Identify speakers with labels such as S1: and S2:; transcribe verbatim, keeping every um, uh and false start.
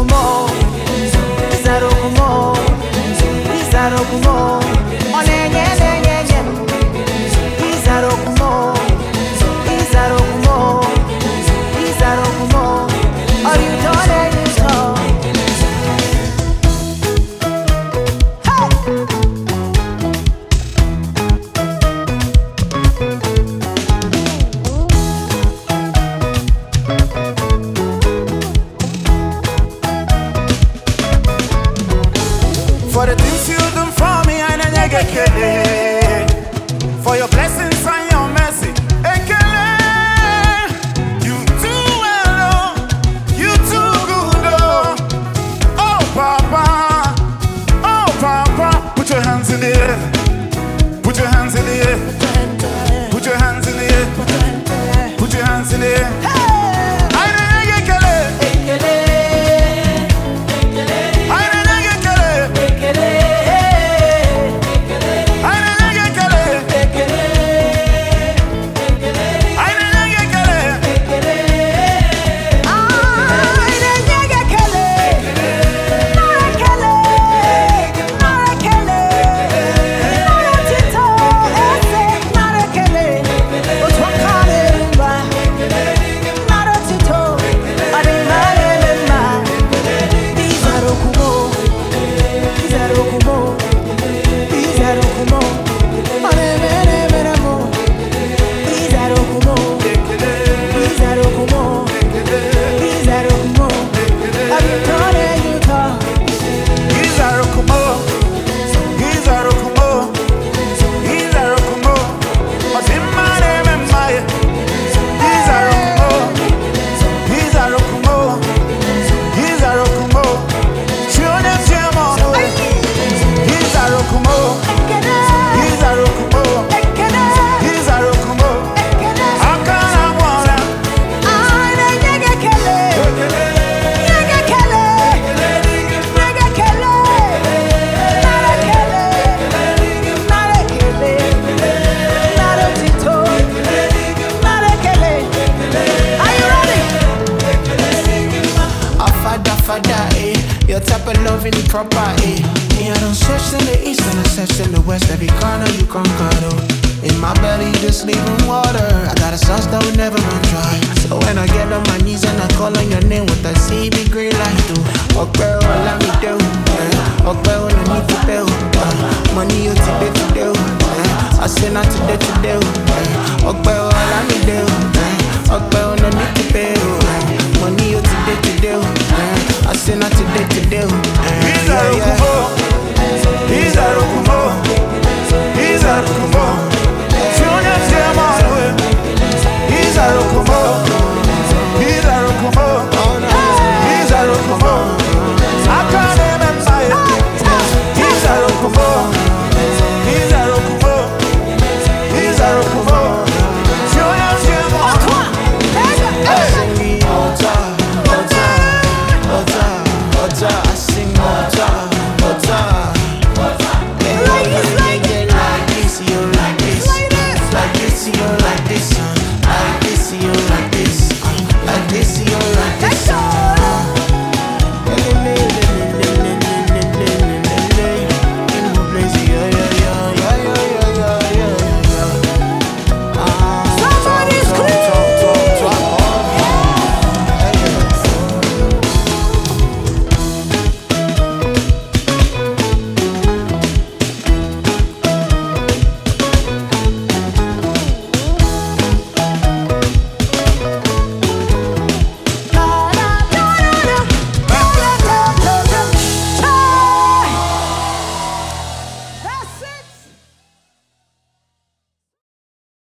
S1: Izarokumo, Izarokumo, Izarokumo, Onenye nenye nye, Izarokumo, Izarokumo, Izarokumo, Are you done? You know?
S2: For the things you do for me, I don't get kele. For your blessings and your mercy, ekele. You too well, oh, you too good, oh. Oh Papa, oh Papa, put your hands in the air, put your hands in the air, put your hands in the air, put your hands in the air. I don't get kele.
S3: Your type of love in the proper, eh? Me, I don't search in the east and I search in the west. Every corner you conquer, though. In my belly, just leaving water. I got a sauce that will never run dry. So when I get on my knees and I call on your name with a C B green light, do. Okay, well, let me do. Okay, well, I need to do. Money, you today to do. I say not today to do. Okay, well, let me do. Okay, well, I need to pay. Money, you today to do. I say not today to do. Yeah, yeah.